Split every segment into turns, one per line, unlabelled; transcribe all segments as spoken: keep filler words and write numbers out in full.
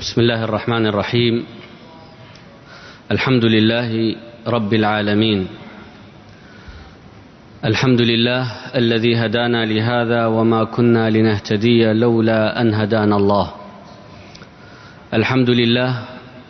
بسم الله الرحمن الرحيم. الحمد لله رب العالمين، الحمد لله الذي هدانا لهذا وما كنا لنهتدي لولا أن هدانا الله. الحمد لله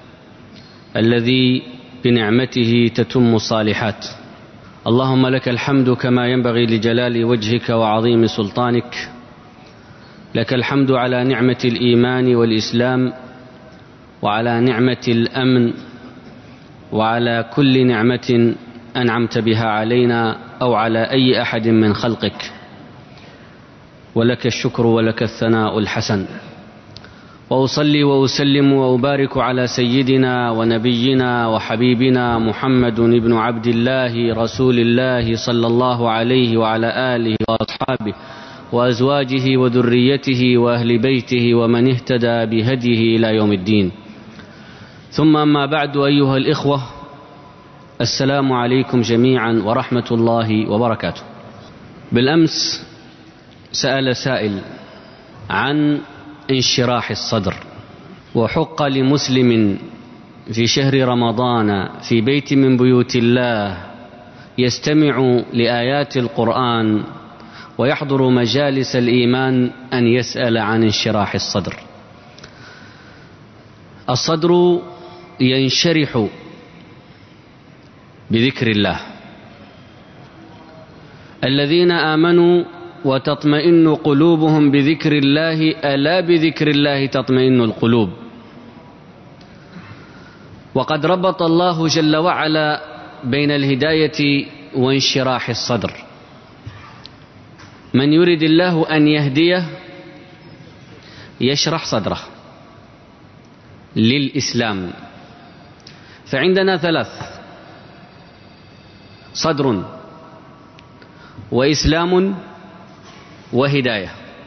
الذي بنعمته تتم الصالحات. اللهم لك الحمد كما ينبغي لجلال وجهك وعظيم سلطانك. لك الحمد على نعمة الإيمان والإسلام، وعلى نعمة الأمن، وعلى كل نعمة أنعمت بها علينا أو على أي أحد من خلقك، ولك الشكر ولك الثناء الحسن. وأصلي وأسلم وأبارك على سيدنا ونبينا وحبيبنا محمد بن عبد الله رسول الله صلى الله عليه وعلى آله وأصحابه وأزواجه وذريته وأهل بيته ومن اهتدى بهديه إلى يوم الدين. ثم أما بعد، أيها الإخوة، السلام عليكم جميعا ورحمة الله وبركاته. بالأمس سأل سائل عن انشراح الصدر، وحق لمسلم في شهر رمضان في بيت من بيوت الله يستمع لآيات القرآن ويحضر مجالس الإيمان أن يسأل عن انشراح الصدر. الصدر ينشرح بذكر الله. الذين آمنوا وتطمئن قلوبهم بذكر الله، ألا بذكر الله تطمئن القلوب. وقد ربط الله جل وعلا بين الهداية وانشراح الصدر. من يريد الله أن يهديه يشرح صدره للإسلام. فعندنا ثلاث: صدر وإسلام وهداية.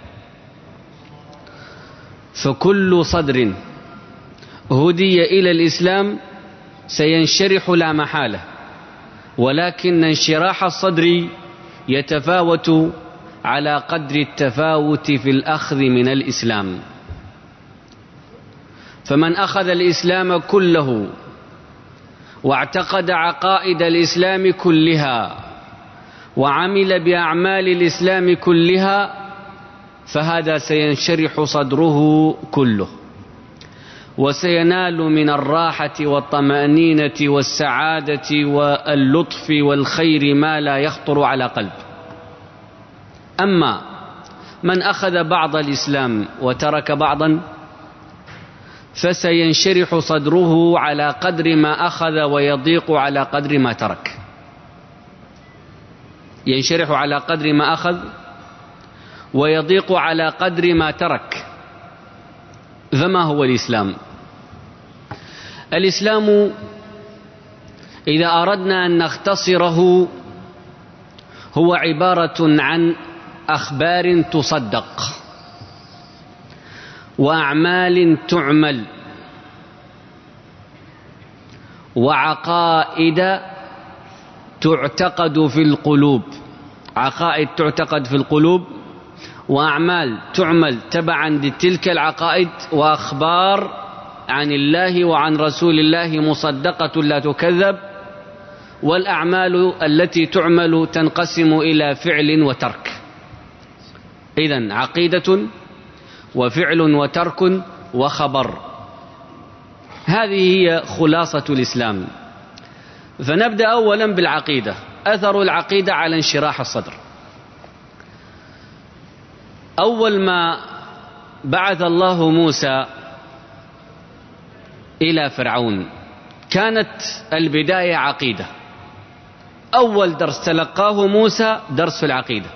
فكل صدر هدي إلى الإسلام سينشرح لا محالة، ولكن انشراح الصدر يتفاوت على قدر التفاوت في الأخذ من الإسلام. فمن أخذ الإسلام كله واعتقد عقائد الإسلام كلها وعمل بأعمال الإسلام كلها، فهذا سينشرح صدره كله، وسينال من الراحة والطمأنينة والسعادة واللطف والخير ما لا يخطر على قلب. أما من أخذ بعض الإسلام وترك بعضا، فسينشرح صدره على قدر ما أخذ ويضيق على قدر ما ترك. ينشرح على قدر ما أخذ ويضيق على قدر ما ترك. فما هو الإسلام؟ الإسلام إذا أردنا أن نختصره هو عبارة عن أخبار تصدق، وأعمال تعمل، وعقائد تعتقد في القلوب. عقائد تعتقد في القلوب، وأعمال تعمل تبعا لتلك العقائد، وأخبار عن الله وعن رسول الله مصدقة لا تكذب. والأعمال التي تعمل تنقسم إلى فعل وترك. إذن عقيدة وفعل وترك وخبر. هذه هي خلاصة الإسلام. فنبدأ أولا بالعقيدة. أثر العقيدة على انشراح الصدر. أول ما بعث الله موسى إلى فرعون كانت البداية عقيدة. أول درس تلقاه موسى درس في العقيدة.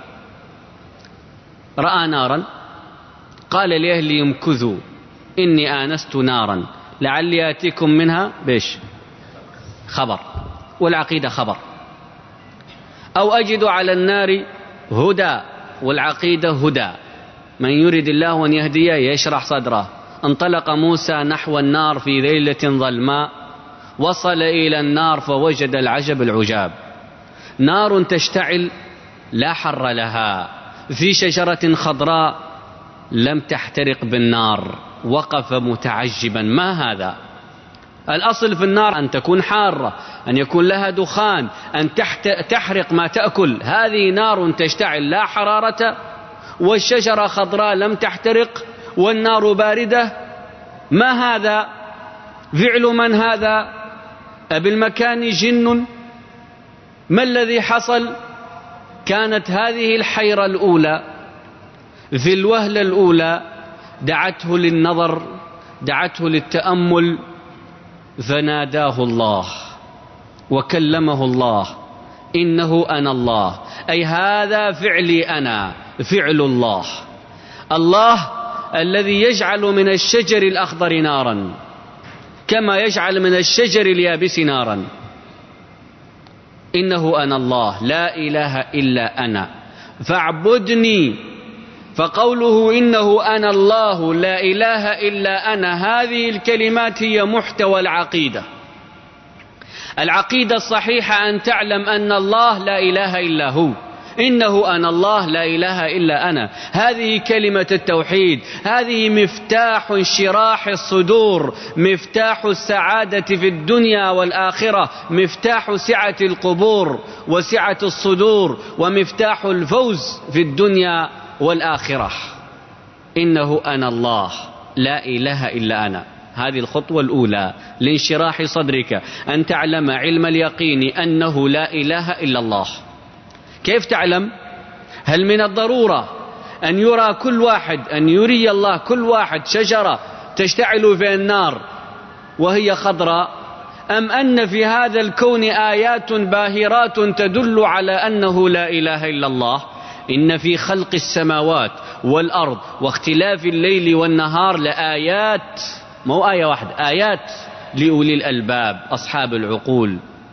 رأى نارا قال لأهلي امكثوا إني آنست نارا لعلي آتيكم منها بيش خبر، والعقيدة خبر. أو أجد على النار هدى، والعقيدة هدى. من يريد الله أن يهديه يشرح صدره. انطلق موسى نحو النار في ليلة ظلماء، وصل إلى النار فوجد العجب العجاب. نار تشتعل لا حر لها، في شجرة خضراء لم تحترق بالنار، وقف متعجبا: ما هذا؟ الأصل في النار أن تكون حارة، أن يكون لها دخان، أن تحرق ما تأكل. هذه نار تشتعل لا حرارة، والشجرة خضراء لم تحترق، والنار باردة. ما هذا؟ فعل من هذا؟ أبالمكان جن؟ ما الذي حصل؟ كانت هذه الحيرة الأولى في الوهلة الأولى دعته للنظر، دعته للتأمل، فناداه الله وكلمه الله: إنه أنا الله، أي هذا فعلي أنا، فعل الله. الله الذي يجعل من الشجر الأخضر نارا كما يجعل من الشجر اليابس نارا. إنه أنا الله، لا إله إلا أنا فاعبدني. فقوله إنه أنا الله لا إله إلا أنا، هذه الكلمات هي محتوى العقيدة. العقيدة الصحيحة أن تعلم أن الله لا إله إلا هو، إنه أنا الله لا إله إلا أنا. هذه كلمة التوحيد، هذه مفتاح انشراح الصدور، مفتاح السعادة في الدنيا والآخرة، مفتاح سعة القبور وسعة الصدور، ومفتاح الفوز في الدنيا والآخرة. إنه أنا الله لا إله إلا أنا. هذه الخطوة الأولى لانشراح صدرك، أن تعلم علم اليقين أنه لا إله إلا الله. كيف تعلم؟ هل من الضرورة أن يرى كل واحد، أن يري الله كل واحد شجرة تشتعل في النار وهي خضراء، أم أن في هذا الكون آيات باهرات تدل على أنه لا إله إلا الله؟ إن في خلق السماوات والأرض واختلاف الليل والنهار لآيات، مو آية واحدة، آيات لأولي الألباب أصحاب العقول.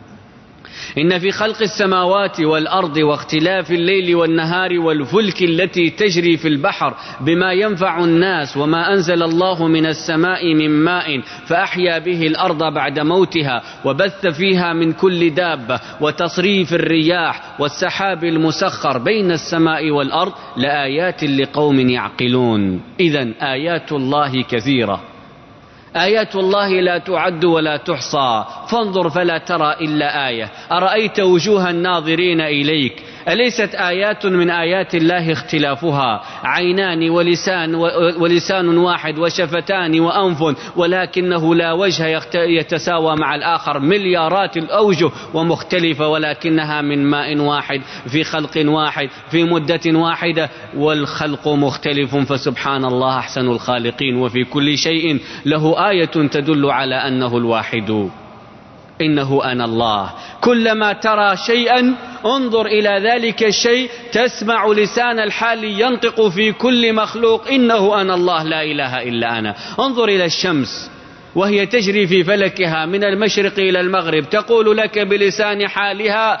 إن في خلق السماوات والأرض واختلاف الليل والنهار والفلك التي تجري في البحر بما ينفع الناس وما أنزل الله من السماء من ماء فأحيا به الأرض بعد موتها وبث فيها من كل دابة وتصريف الرياح والسحاب المسخر بين السماء والأرض لآيات لقوم يعقلون. إذن آيات الله كثيرة، آيات الله لا تعد ولا تحصى. فانظر فلا ترى إلا آية. أرأيت وجوه الناظرين إليك، أليست آيات من آيات الله اختلافها؟ عينان ولسان ولسان واحد وشفتان وأنف، ولكنه لا وجه يتساوى مع الآخر، مليارات الأوجه ومختلفة، ولكنها من ماء واحد في خلق واحد في مدة واحدة، والخلق مختلف. فسبحان الله أحسن الخالقين، وفي كل شيء له آية تدل على أنه الواحد. إنه أنا الله. كلما ترى شيئا انظر إلى ذلك الشيء، تسمع لسان الحال ينطق في كل مخلوق: إنه أنا الله لا إله إلا أنا. انظر إلى الشمس وهي تجري في فلكها من المشرق إلى المغرب، تقول لك بلسان حالها: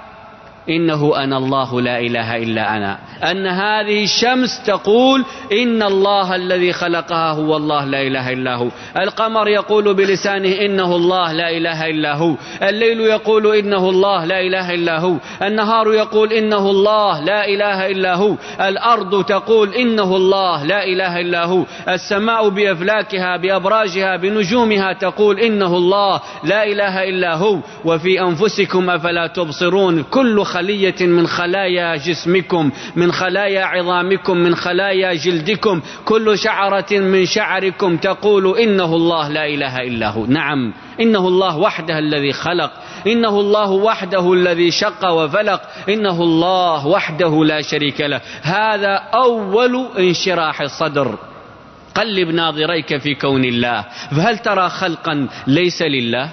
إنه أنا الله لا إله إلا أنا. أن هذه الشمس تقول: إن الله الذي خلقها هو الله لا إله إلا هو. القمر يقول بلسانه: إنه الله لا إله إلا هو. الليل يقول: إنه الله لا إله إلا هو. النهار يقول: إنه الله لا إله إلا هو. الأرض تقول: إنه الله لا إله إلا هو. السماء بأفلاكها بأبراجها بنجومها تقول: إنه الله لا إله إلا هو. وفي أنفسكم أفلا تبصرون. كل خلية من خلايا جسمكم، من خلايا عظامكم، من خلايا جلدكم، كل شعرة من شعركم تقول: إنه الله لا إله إلا هو. نعم، إنه الله وحده الذي خلق، إنه الله وحده الذي شق وفلق، إنه الله وحده لا شريك له. هذا أول انشراح الصدر. قلب ناظريك في كون الله، فهل ترى خلقا ليس لله؟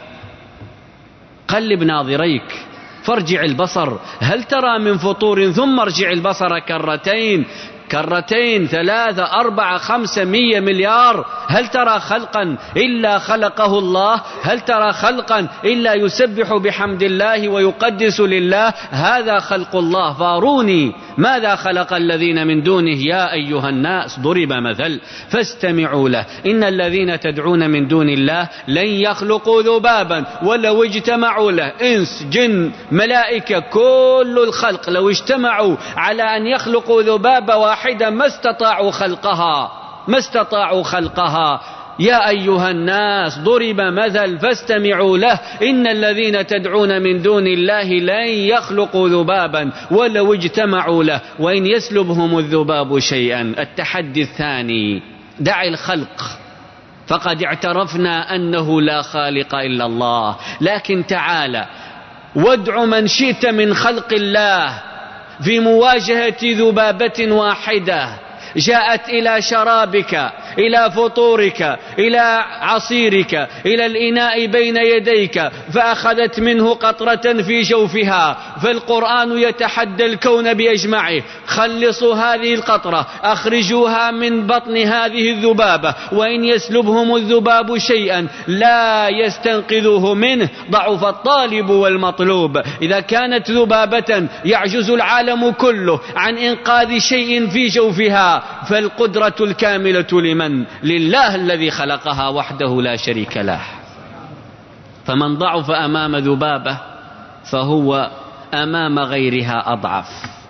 قلب ناظريك فارجع البصر، هل ترى من فطور؟ ثم ارجع البصر كرتين كرتين ثلاثة أربعة خمسة مية مليار. هل ترى خلقا إلا خلقه الله؟ هل ترى خلقا إلا يسبح بحمد الله ويقدس لله؟ هذا خلق الله. فاروني ماذا خلق الذين من دونه. يا أيها الناس ضرب مثل فاستمعوا له، إن الذين تدعون من دون الله لن يخلقوا ذبابا ولو اجتمعوا له، إنس جن ملائكة كل الخلق لو اجتمعوا على أن يخلقوا ذبابا واحدا ما استطاعوا خلقها. ما استطاعوا خلقها. يا أيها الناس ضرب مثل فاستمعوا له إن الذين تدعون من دون الله لن يخلقوا ذبابا ولو اجتمعوا له وإن يسلبهم الذباب شيئا. التحدي الثاني: دع الخلق، فقد اعترفنا أنه لا خالق إلا الله، لكن تعالى وادع من شئت من خلق الله في مواجهة ذبابة واحدة جاءت إلى شرابك، إلى فطورك، إلى عصيرك، إلى الإناء بين يديك، فأخذت منه قطرة في جوفها. فالقرآن يتحدى الكون بأجمعه: خلصوا هذه القطرة، أخرجوها من بطن هذه الذبابة، وإن يسلبهم الذباب شيئا لا يستنقذوه منه، ضعف الطالب والمطلوب. إذا كانت ذبابة يعجز العالم كله عن إنقاذ شيء في جوفها، فالقدرة الكاملة لمن؟ لله الذي خلقها وحده لا شريك له. فمن ضعف أمام ذبابة فهو أمام غيرها أضعف.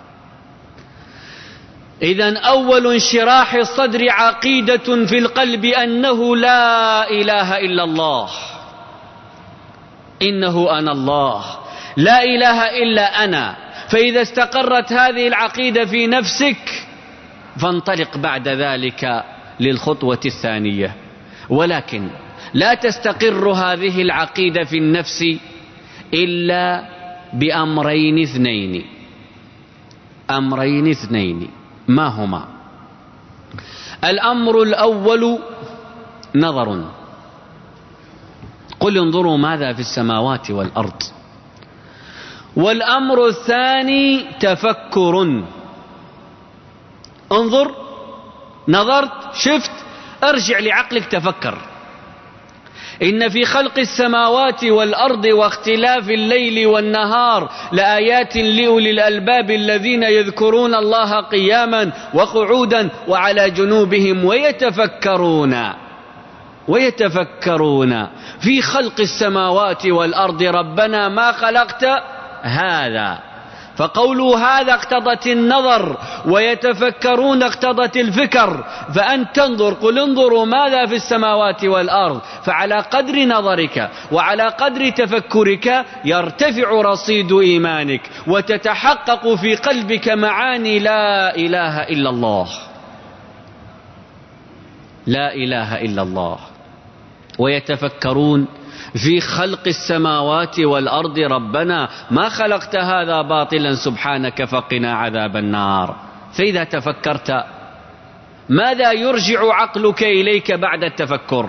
إذن أول انشراح الصدر عقيدة في القلب أنه لا إله إلا الله، إنه أنا الله، لا إله إلا أنا. فإذا استقرت هذه العقيدة في نفسك فانطلق بعد ذلك للخطوة الثانية. ولكن لا تستقر هذه العقيدة في النفس إلا بأمرين اثنين. أمرين اثنين ما هما؟ الأمر الأول نظر. قل انظروا ماذا في السماوات والأرض. والأمر الثاني تفكر. انظر، نظرت، شفت، ارجع لعقلك تفكر. إن في خلق السماوات والأرض واختلاف الليل والنهار لآيات لأولي الألباب الذين يذكرون الله قياما وقعودا وعلى جنوبهم ويتفكرون ويتفكرون في خلق السماوات والأرض ربنا ما خلقت هذا. فقولوا هذا اقتضت النظر، ويتفكرون اقتضت الفكر. فأن تنظر، قل انظروا ماذا في السماوات والأرض، فعلى قدر نظرك وعلى قدر تفكرك يرتفع رصيد إيمانك وتتحقق في قلبك معاني لا إله إلا الله. لا إله إلا الله. ويتفكرون في خلق السماوات والأرض ربنا ما خلقت هذا باطلا سبحانك فقنا عذاب النار. فإذا تفكرت ماذا يرجع عقلك إليك بعد التفكر؟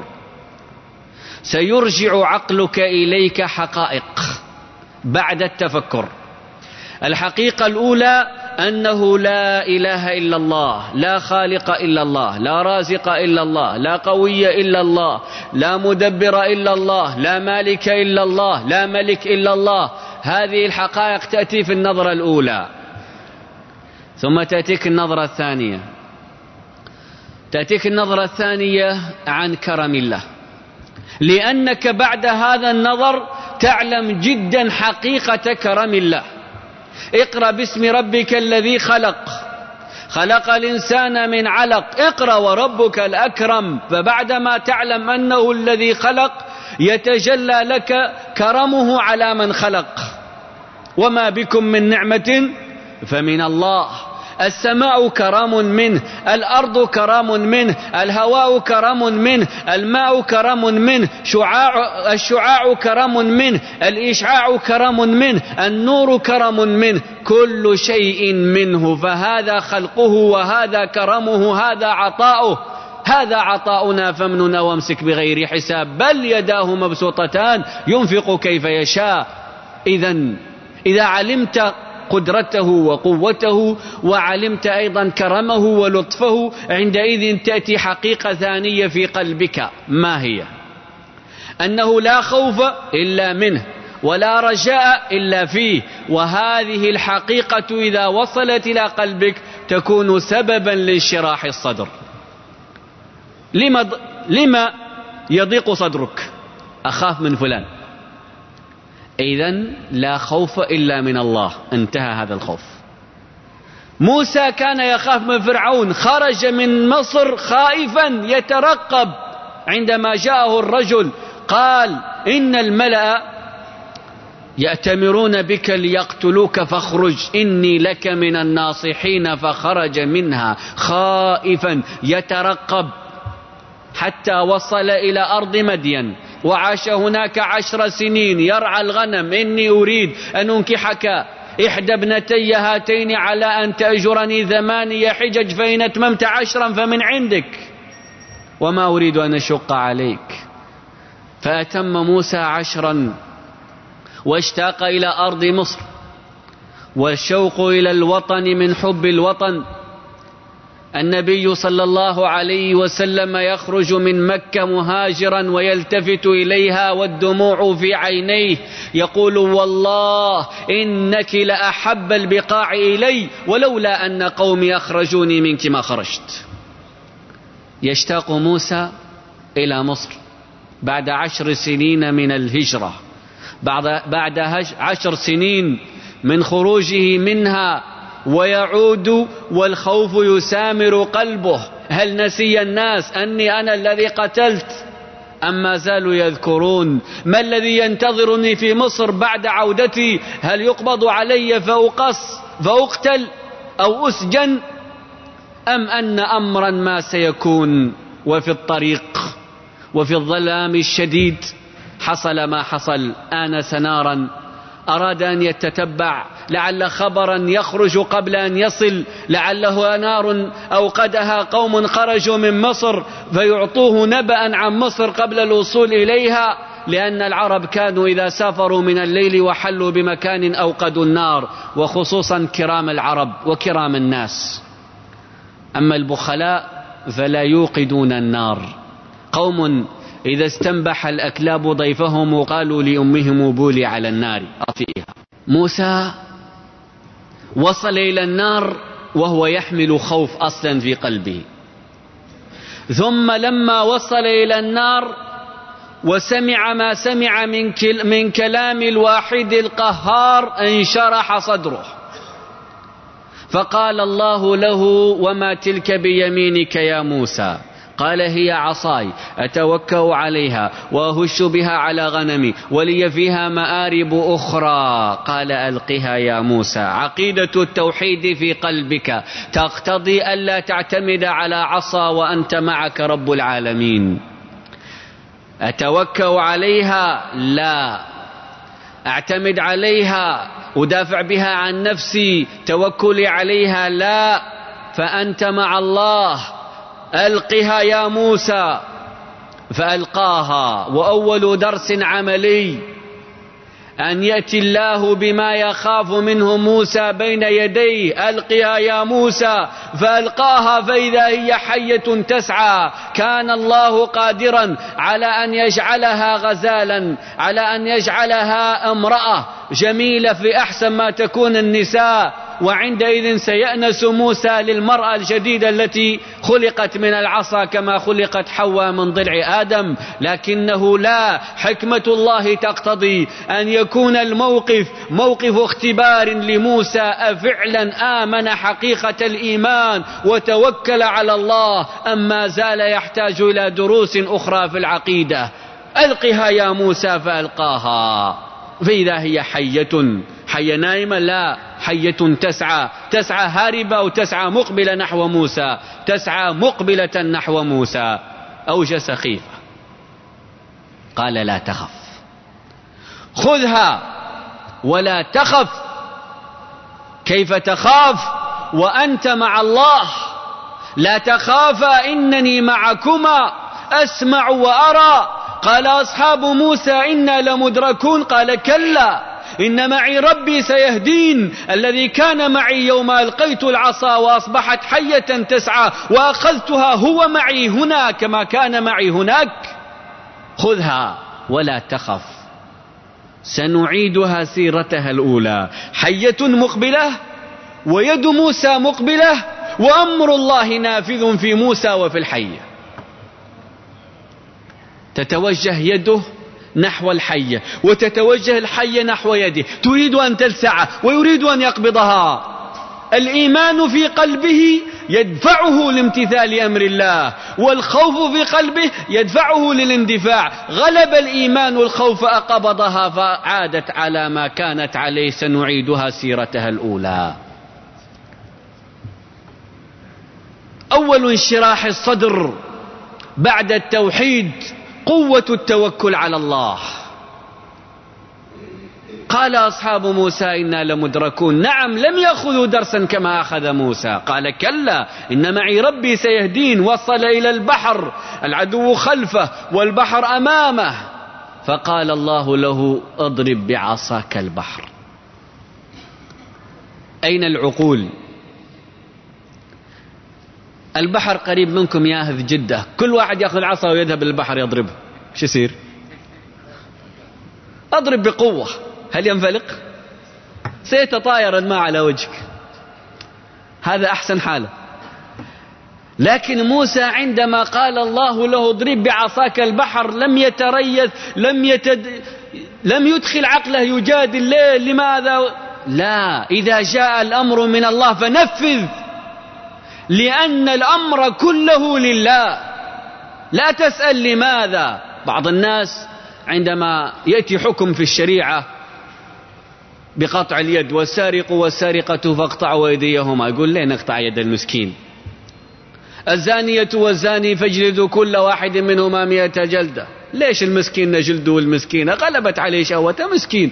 سيرجع عقلك إليك حقائق بعد التفكر. الحقيقة الأولى أنه لا إله إلا الله، لا خالق إلا الله، لا رازق إلا الله، لا قوي إلا الله، لا مدبر إلا الله، لا مالك إلا الله، لا ملك إلا الله. هذه الحقائق تأتي في النظرة الأولى. ثم تأتيك النظرة الثانية تأتيك النظرة الثانية عن كرم الله، لأنك بعد هذا النظر تعلم جدا حقيقة كرم الله. اقرأ باسم ربك الذي خلق خلق الإنسان من علق، اقرأ وربك الأكرم. فبعدما تعلم أنه الذي خلق يتجلى لك كرمه على من خلق. وما بكم من نعمة فمن الله. السماء كرم منه، الأرض كرم منه، الهواء كرم منه، الماء كرم منه، شعاع الشعاع كرم منه، الإشعاع كرم منه، النور كرم منه، كل شيء منه. فهذا خلقه وهذا كرمه، هذا عطاؤه. هذا عطاؤنا فامنن وامسك بغير حساب، بل يداه مبسوطتان ينفق كيف يشاء. إذن إذا علمت قدرته وقوته وعلمت أيضا كرمه ولطفه، عندئذ تأتي حقيقة ثانية في قلبك. ما هي؟ أنه لا خوف إلا منه ولا رجاء إلا فيه. وهذه الحقيقة إذا وصلت إلى قلبك تكون سببا لانشراح الصدر. لما, لما يضيق صدرك؟ أخاف من فلان، إذن لا خوف إلا من الله، انتهى هذا الخوف. موسى كان يخاف من فرعون، خرج من مصر خائفا يترقب. عندما جاءه الرجل قال إن الملأ يأتمرون بك ليقتلوك فاخرج إني لك من الناصحين، فخرج منها خائفا يترقب حتى وصل إلى أرض مدين وعاش هناك عشر سنين يرعى الغنم. إني أريد أن أنكحك إحدى ابنتي هاتين على أن تأجرني ثماني حجج، فإن أتممت عشرا فمن عندك وما أريد أن أشق عليك. فأتم موسى عشرا واشتاق إلى أرض مصر، والشوق إلى الوطن من حب الوطن. النبي صلى الله عليه وسلم يخرج من مكة مهاجرا ويلتفت إليها والدموع في عينيه، يقول والله إنك لأحب البقاع إلي ولولا أن قومي أخرجوني منك ما خرجت. يشتاق موسى إلى مصر بعد عشر سنين من الهجرة، بعد, بعد عشر سنين من خروجه منها، ويعود والخوف يسامر قلبه. هل نسي الناس أني أنا الذي قتلت أم ما زالوا يذكرون؟ ما الذي ينتظرني في مصر بعد عودتي؟ هل يقبض علي فأقص فأقتل أو أسجن، أم أن أمرا ما سيكون؟ وفي الطريق وفي الظلام الشديد حصل ما حصل. آنس نارا، أراد أن يتتبع لعل خبرا يخرج قبل أن يصل، لعله نار أوقدها قوم خرجوا من مصر فيعطوه نبأ عن مصر قبل الوصول إليها، لأن العرب كانوا إذا سافروا من الليل وحلوا بمكان أوقدوا النار، وخصوصا كرام العرب وكرام الناس. أما البخلاء فلا يوقدون النار. قوم إذا استنبح الأكلاب ضيفهم قالوا لأمهم بولي على النار أطفئها. موسى وصل إلى النار وهو يحمل خوف أصلا في قلبه، ثم لما وصل إلى النار وسمع ما سمع من, كل من كلام الواحد القهار انشرح صدره، فقال الله له وما تلك بيمينك يا موسى؟ قال هي عصاي أتوكأ عليها وأهش بها على غنمي ولي فيها مآرب أخرى. قال ألقها يا موسى. عقيدة التوحيد في قلبك تقتضي ألا تعتمد على عصا وأنت معك رب العالمين. أتوكأ عليها؟ لا. أعتمد عليها أدافع بها عن نفسي توكلي عليها؟ لا. فأنت مع الله. ألقها يا موسى. فألقاها. وأول درس عملي أن يأتي الله بما يخاف منه موسى بين يديه. ألقها يا موسى. فألقاها فإذا هي حية تسعى. كان الله قادرا على أن يجعلها غزالا، على أن يجعلها امرأة جميلة في أحسن ما تكون النساء، وعندئذ سيأنس موسى للمرأة الجديدة التي خلقت من العصا كما خلقت حواء من ضلع آدم. لكنه لا، حكمة الله تقتضي أن يكون الموقف موقف اختبار لموسى، أفعلا آمن حقيقة الإيمان وتوكل على الله أم ما زال يحتاج إلى دروس أخرى في العقيدة. ألقها يا موسى. فألقاها فإذا هي حية. حية نائمة؟ لا، حية تسعى. تسعى هاربة أو تسعى مقبلة نحو موسى؟ تسعى مقبلة نحو موسى. أوجس خيفة. قال لا تخف، خذها ولا تخف. كيف تخاف وأنت مع الله؟ لا تخافا إنني معكما أسمع وأرى. قال أصحاب موسى إنا لمدركون. قال كلا إن معي ربي سيهدين. الذي كان معي يوم ألقيت العصا وأصبحت حية تسعى وأخذتها هو معي هنا كما كان معي هناك. خذها ولا تخف، سنعيدها سيرتها الأولى. حية مقبلة ويد موسى مقبلة وأمر الله نافذ في موسى وفي الحية. تتوجه يده نحو الحية وتتوجه الحية نحو يده، تريد أن تلسعه ويريد أن يقبضها. الإيمان في قلبه يدفعه لامتثال أمر الله، والخوف في قلبه يدفعه للاندفاع. غلب الإيمان الخوف أقبضها فعادت على ما كانت عليه، سنعيدها سيرتها الأولى. أول انشراح الصدر بعد التوحيد قوة التوكل على الله. قال أصحاب موسى إنا لمدركون. نعم، لم يأخذوا درسا كما أخذ موسى. قال كلا إن معي ربي سيهدين. وصل إلى البحر، العدو خلفه والبحر أمامه، فقال الله له اضرب بعصاك البحر. أين العقول؟ البحر قريب منكم يا أهل جدة، كل واحد يأخذ عصا ويذهب للبحر يضربه، ايش يصير؟ اضرب بقوة، هل ينفلق؟ سيتطاير الماء على وجهك، هذا أحسن حالة. لكن موسى عندما قال الله له اضرب بعصاك البحر لم يتريث، لم يتد... لم يدخل عقله يجادل ليه لماذا. لا، إذا جاء الأمر من الله فنفذ، لأن الأمر كله لله. لا تسأل لماذا. بعض الناس عندما يأتي حكم في الشريعة بقطع اليد، والسارق والسارقة فاقطعوا أيديهما، يقول ليه نقطع يد المسكين؟ الزانية والزاني فاجلدوا كل واحد منهما مئة جلدة. ليش المسكين نجلده؟ المسكينة غلبت عليه شهوته، مسكين.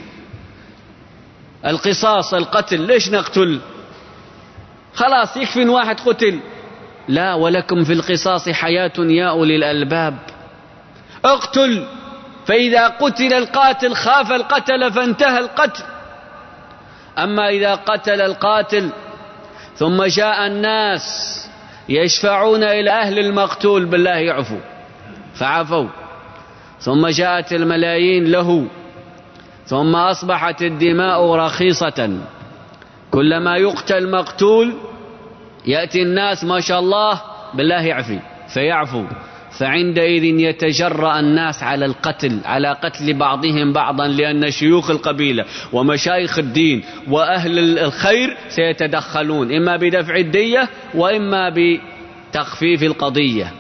القصاص القتل، ليش نقتل؟ خلاص يكفي واحد قتل. لا، ولكم في القصاص حياة يا أولي الألباب. اقتل، فإذا قتل القاتل خاف القتل فانتهى القتل. أما إذا قتل القاتل ثم جاء الناس يشفعون إلى أهل المقتول بالله يعفو، فعفوا، ثم جاءت الملايين له، ثم أصبحت الدماء رخيصة، كلما يقتل مقتول يأتي الناس ما شاء الله بالله يعفي فيعفو، فعندئذ يتجرأ الناس على القتل، على قتل بعضهم بعضا، لأن شيوخ القبيلة ومشايخ الدين وأهل الخير سيتدخلون، إما بدفع الدية وإما بتخفيف القضية.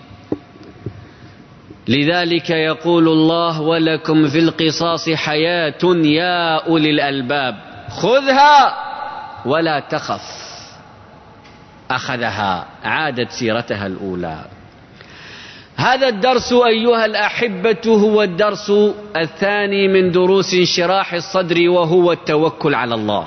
لذلك يقول الله ولكم في القصاص حياة يا أولي الألباب، خذها ولا تخف. أخذها، عادت سيرتها الأولى. هذا الدرس أيها الأحبة هو الدرس الثاني من دروس انشراح الصدر، وهو التوكل على الله.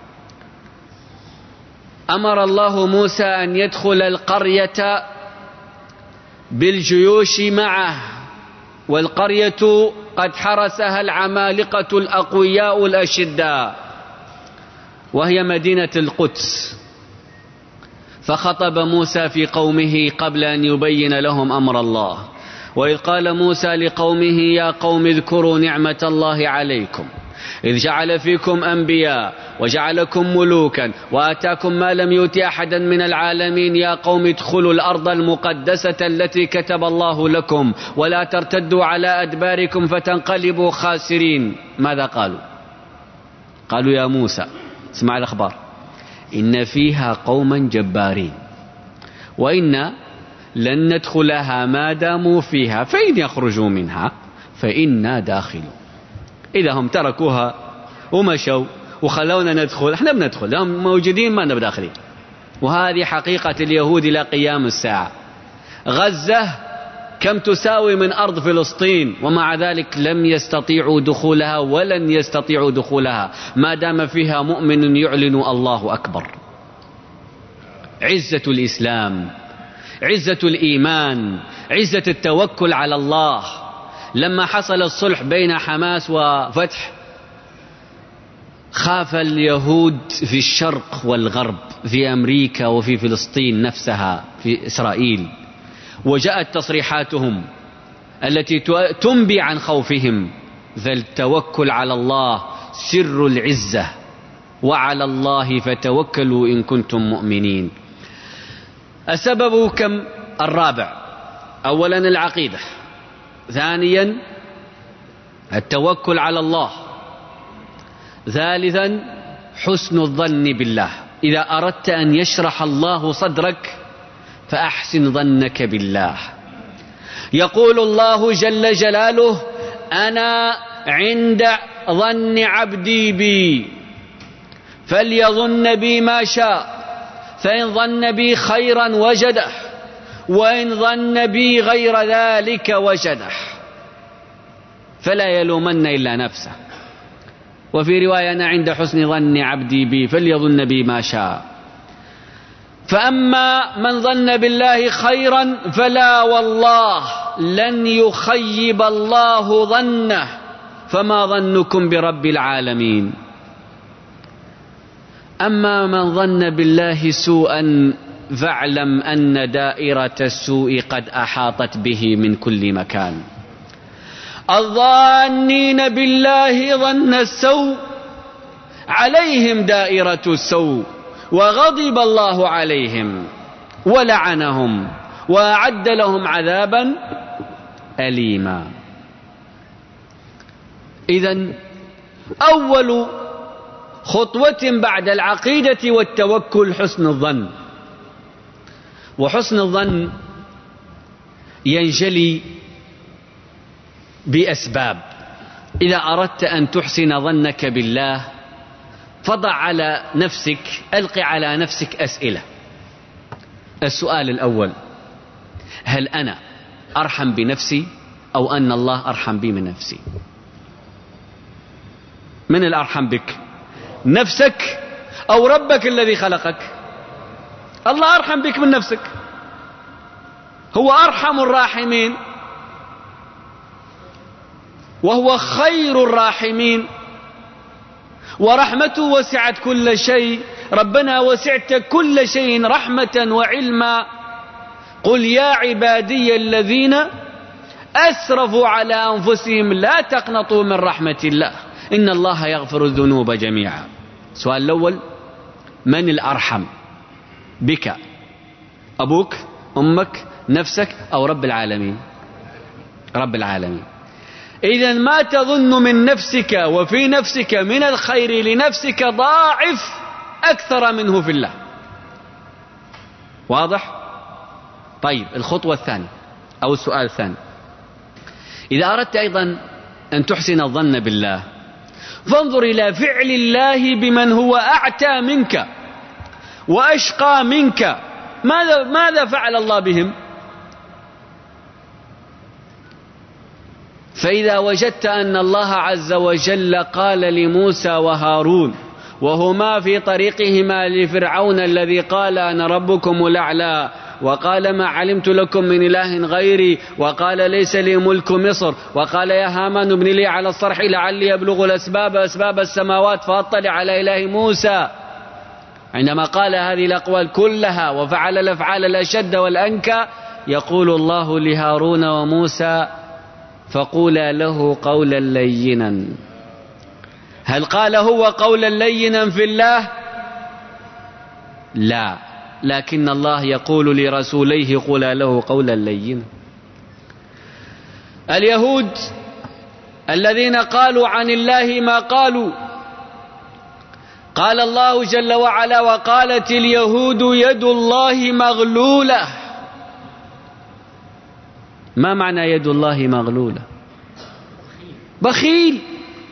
أمر الله موسى أن يدخل القرية بالجيوش معه، والقرية قد حرسها العمالقة الأقوياء الأشداء، وهي مدينة القدس. فخطب موسى في قومه قبل أن يبين لهم أمر الله. وإذ قال موسى لقومه يا قوم اذكروا نعمة الله عليكم إذ جعل فيكم أنبياء وجعلكم ملوكا وآتاكم ما لم يؤت أحدا من العالمين، يا قوم ادخلوا الأرض المقدسة التي كتب الله لكم ولا ترتدوا على أدباركم فتنقلبوا خاسرين. ماذا قالوا؟ قالوا يا موسى، اسمع الأخبار، إن فيها قوما جبارين وإنا لن ندخلها ما داموا فيها فإن يخرجوا منها فإنا داخلون. إذا هم تركوها ومشوا وخلونا ندخل، احنا بندخل، هم موجودين ما نبقى داخلين. وهذه حقيقة اليهود إلى قيام الساعة. غزة كم تساوي من أرض فلسطين، ومع ذلك لم يستطيعوا دخولها ولن يستطيعوا دخولها ما دام فيها مؤمن يعلن الله أكبر. عزة الإسلام، عزة الإيمان، عزة التوكل على الله. لما حصل الصلح بين حماس وفتح، خاف اليهود في الشرق والغرب، في أمريكا وفي فلسطين نفسها، في إسرائيل، وجاءت تصريحاتهم التي تنبي عن خوفهم. فالتوكل على الله سر العزة، وعلى الله فتوكلوا إن كنتم مؤمنين. السبب كم؟ الرابع، أولا العقيدة، ثانيا التوكل على الله، ثالثا حسن الظن بالله. إذا أردت أن يشرح الله صدرك فأحسن ظنك بالله. يقول الله جل جلاله: أنا عند ظن عبدي بي فليظن بي ما شاء، فإن ظن بي خيرا وجده، وإن ظن بي غير ذلك وجده، فلا يلومن إلا نفسه. وفي رواية: أنا عند حسن ظن عبدي بي فليظن بي ما شاء. فأما من ظن بالله خيرا فلا والله لن يخيب الله ظنه، فما ظنكم برب العالمين. أما من ظن بالله سوءا فاعلم أن دائرة السوء قد أحاطت به من كل مكان. الظانين بالله ظن السوء عليهم دائرة السوء، وغضب الله عليهم ولعنهم وأعد لهم عذابا أليما. إذن أول خطوة بعد العقيدة والتوكل حسن الظن. وحسن الظن ينجلي بأسباب. إذا أردت أن تحسن ظنك بالله فضع على نفسك، ألقي على نفسك أسئلة. السؤال الأول: هل أنا أرحم بنفسي أو أن الله أرحم بي من نفسي؟ من الأرحم بك؟ نفسك أو ربك الذي خلقك؟ الله أرحم بك من نفسك، هو أرحم الراحمين وهو خير الراحمين، ورحمته وسعت كل شيء. ربنا وسعت كل شيء رحمة وعلما. قل يا عبادي الذين أسرفوا على أنفسهم لا تقنطوا من رحمة الله إن الله يغفر الذنوب جميعا. السؤال الأول: من الأرحم بك؟ أبوك، أمك، نفسك، أو رب العالمين؟ رب العالمين. إذن ما تظن من نفسك وفي نفسك من الخير لنفسك ضاعف أكثر منه في الله. واضح؟ طيب، الخطوة الثانية أو السؤال الثاني: إذا أردت أيضا أن تحسن الظن بالله فانظر إلى فعل الله بمن هو أعتى منك وأشقى منك. ماذا, ماذا فعل الله بهم؟ فإذا وجدت أن الله عز وجل قال لموسى وهارون وهما في طريقهما لفرعون الذي قال أنا ربكم الأعلى، وقال ما علمت لكم من إله غيري، وقال ليس لي ملك مصر، وقال يا هامان ابن لي على الصرح لعلي أبلغ الأسباب أسباب السماوات فأطلع على إله موسى. عندما قال هذه الأقوال كلها وفعل الأفعال الأشد والأنكى يقول الله لهارون وموسى: فقولا له قولا لينا. هل قال هو قولا لينا في الله؟ لا، لكن الله يقول لرسوليه: قولا له قولا لينا. اليهود الذين قالوا عن الله ما قالوا، قال الله جل وعلا: وقالت اليهود يد الله مغلولة. ما معنى يد الله مغلولة؟ بخيل.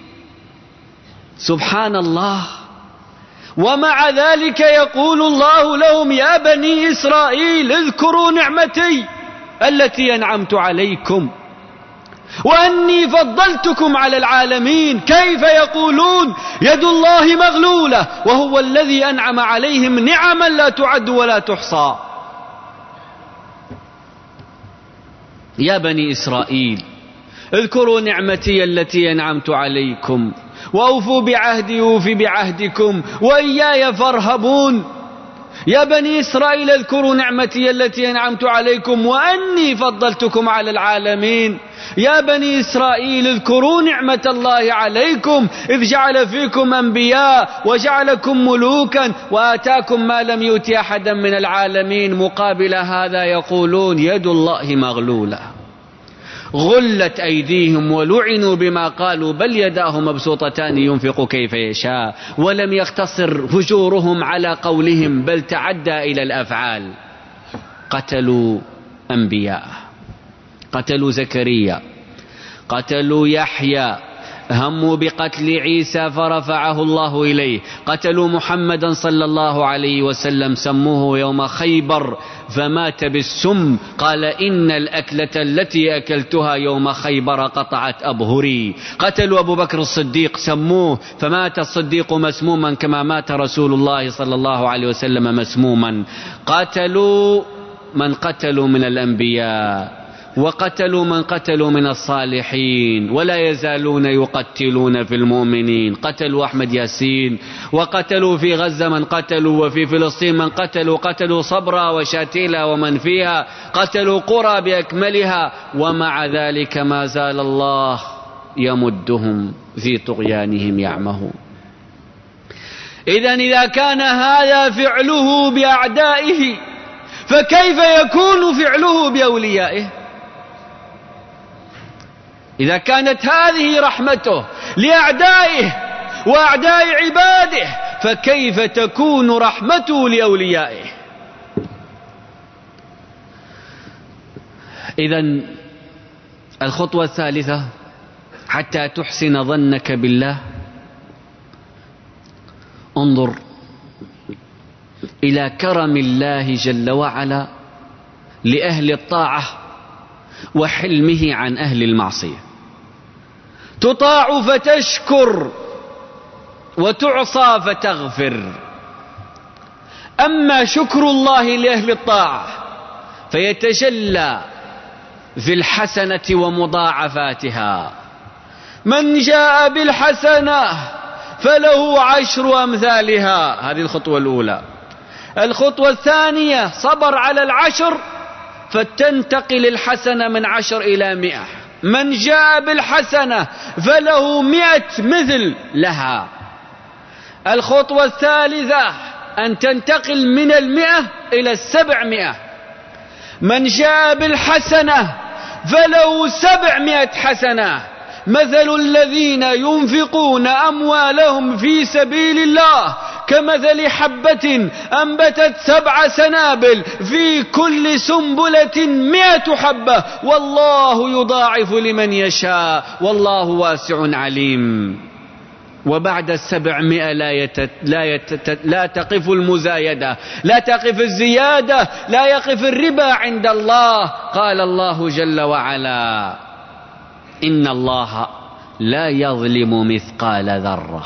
سبحان الله. ومع ذلك يقول الله لهم: يا بني إسرائيل اذكروا نعمتي التي أنعمت عليكم وأني فضلتكم على العالمين. كيف يقولون يد الله مغلولة وهو الذي أنعم عليهم نعما لا تعد ولا تحصى؟ يا بني إسرائيل اذكروا نعمتي التي أنعمت عليكم وأوفوا بعهدي أوف بعهدكم وإياي فارهبون. يا بني إسرائيل اذكروا نعمتي التي أنعمت عليكم وأني فضلتكم على العالمين. يا بني إسرائيل اذكروا نعمة الله عليكم إذ جعل فيكم أنبياء وجعلكم ملوكا وآتاكم ما لم يؤت أحدا من العالمين. مقابل هذا يقولون يد الله مغلولة. غلت أيديهم ولعنوا بما قالوا بل يداه مبسوطتان ينفق كيف يشاء. ولم يقتصر فجورهم على قولهم بل تعدى إلى الأفعال. قتلوا أنبياء، قتلوا زكريا، قتلوا يحيى، هموا بقتل عيسى فرفعه الله إليه، قتلوا محمدا صلى الله عليه وسلم، سموه يوم خيبر فمات بالسم، قال إن الأكلة التي أكلتها يوم خيبر قطعت أبهري. قتلوا أبو بكر الصديق، سموه فمات الصديق مسموما كما مات رسول الله صلى الله عليه وسلم مسموما. قتلوا من قتلوا من الأنبياء، وقتلوا من قتلوا من الصالحين، ولا يزالون يقتلون في المؤمنين. قتلوا أحمد ياسين، وقتلوا في غزة من قتلوا، وفي فلسطين من قتلوا، قتلوا صبرا وشاتيلا ومن فيها، قتلوا قرى بأكملها، ومع ذلك ما زال الله يمدهم في طغيانهم يعمهون. إذن إذا كان هذا فعله بأعدائه فكيف يكون فعله بأوليائه؟ إذا كانت هذه رحمته لأعدائه وأعداء عباده فكيف تكون رحمته لأوليائه؟ إذن الخطوة الثالثة حتى تحسن ظنك بالله، انظر إلى كرم الله جل وعلا لأهل الطاعة وحلمه عن أهل المعصية. تطاع فتشكر وتعصى فتغفر. أما شكر الله لأهل الطاعة فيتجلى في الحسنة ومضاعفاتها. من جاء بالحسنة فله عشر أمثالها، هذه الخطوة الأولى. الخطوة الثانية صبر على العشر فتنتقل الحسنة من عشر إلى مئة. من جاء بالحسنة فله مئة مثل لها. الخطوة الثالثة أن تنتقل من المئة إلى السبعمائة. من جاء بالحسنة فله سبعمائة حسنة. مثل الذين ينفقون أموالهم في سبيل الله كمثل حبة أنبتت سبع سنابل في كل سنبلة مئة حبة والله يضاعف لمن يشاء والله واسع عليم. وبعد السبعمائة لا, يتت لا, يتت لا تقف المزايدة، لا تقف الزيادة، لا يقف الربا عند الله. قال الله جل وعلا إن الله لا يظلم مثقال ذرة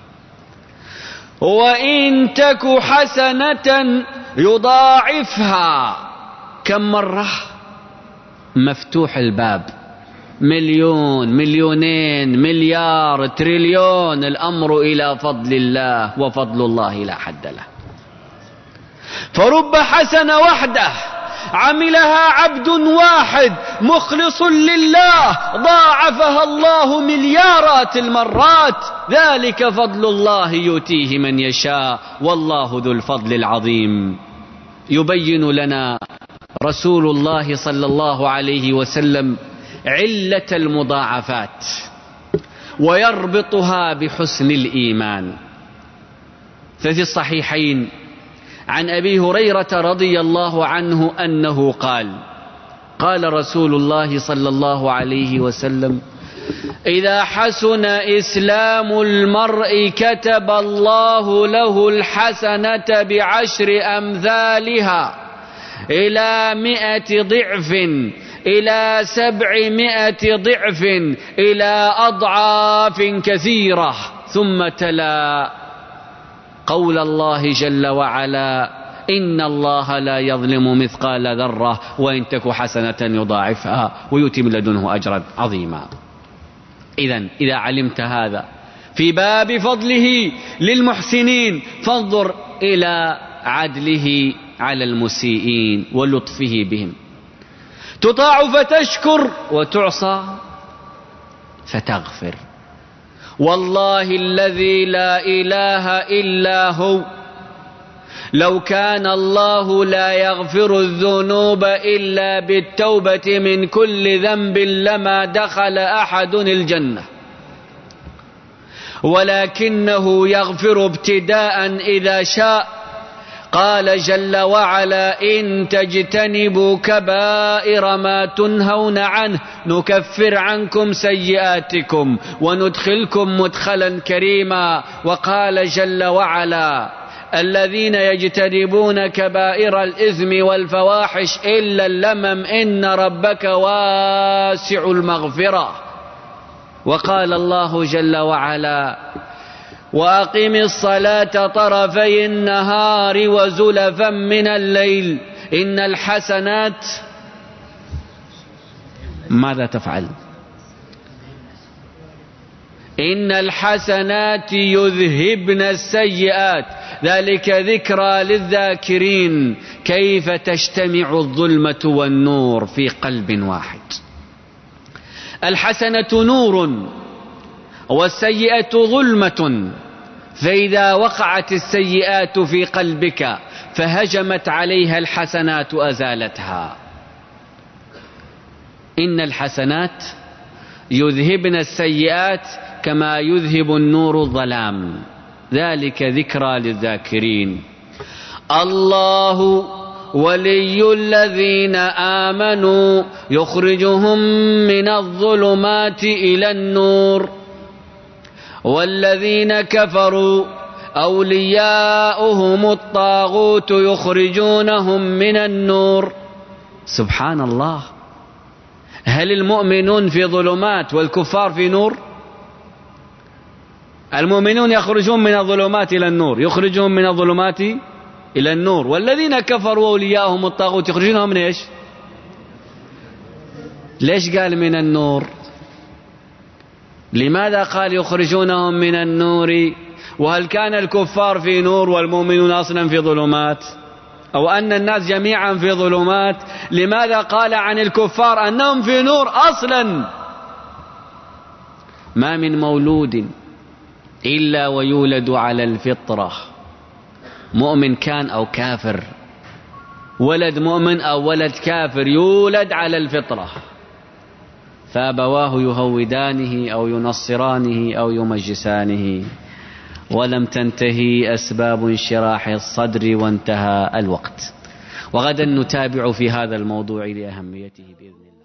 وإن تك حسنة يضاعفها. كم مرة؟ مفتوح الباب، مليون، مليونين، مليار، تريليون، الأمر إلى فضل الله وفضل الله لا حد له. فرب حسنة وحده عملها عبد واحد مخلص لله ضاعفها الله مليارات المرات. ذلك فضل الله يؤتيه من يشاء والله ذو الفضل العظيم. يبين لنا رسول الله صلى الله عليه وسلم علة المضاعفات ويربطها بحسن الإيمان. ففي الصحيحين عن أبي هريرة رضي الله عنه أنه قال قال رسول الله صلى الله عليه وسلم إذا حسن إسلام المرء كتب الله له الحسنة بعشر أمثالها إلى مئة ضعف إلى سبعمائة ضعف إلى أضعاف كثيرة. ثم تلا قول الله جل وعلا إن الله لا يظلم مثقال ذرة وإن تك حسنة يضاعفها ويؤتي من لدنه أجرا عظيما. إذن إذا علمت هذا في باب فضله للمحسنين فانظر إلى عدله على المسيئين ولطفه بهم. تطاع فتشكر وتعصى فتغفر. والله الذي لا إله إلا هو لو كان الله لا يغفر الذنوب إلا بالتوبة من كل ذنب لما دخل أحد الجنة، ولكنه يغفر ابتداء إذا شاء. قال جل وعلا: إن تجتنبوا كبائر ما تنهون عنه نكفر عنكم سيئاتكم وندخلكم مدخلا كريما. وقال جل وعلا: الذين يجتنبون كبائر الإثم والفواحش إلا اللمم إن ربك واسع المغفرة. وقال الله جل وعلا: وأقم الصلاة طرفي النهار وزلفا من الليل إن الحسنات ماذا تفعل؟ إن الحسنات يذهبن السيئات ذلك ذكرى للذاكرين. كيف تجتمع الظلمة والنور في قلب واحد؟ الحسنة نور والسيئة ظلمة، فإذا وقعت السيئات في قلبك فهجمت عليها الحسنات أزالتها. إن الحسنات يذهبن السيئات كما يذهب النور الظلام ذلك ذكرى للذاكرين. الله ولي الذين آمنوا يخرجهم من الظلمات إلى النور والذين كفروا أولياؤهم الطاغوت يخرجونهم من النور. سبحان الله، هل المؤمنون في ظلمات والكفار في نور؟ المؤمنون يخرجون من الظلمات إلى النور، يخرجون من الظلمات إلى النور، والذين كفروا أولياؤهم الطاغوت يخرجونهم من إيش؟ ليش قال من النور؟ لماذا قال يخرجونهم من النور؟ وهل كان الكفار في نور والمؤمنون أصلا في ظلمات؟ أو أن الناس جميعا في ظلمات؟ لماذا قال عن الكفار أنهم في نور أصلا؟ ما من مولود إلا ويولد على الفطرة، مؤمن كان أو كافر، ولد مؤمن أو ولد كافر يولد على الفطرة، فأبواه يهودانه أو ينصرانه أو يمجسانه. ولم تنتهي أسباب انشراح الصدر وانتهى الوقت، وغدا نتابع في هذا الموضوع لأهميته بإذن الله.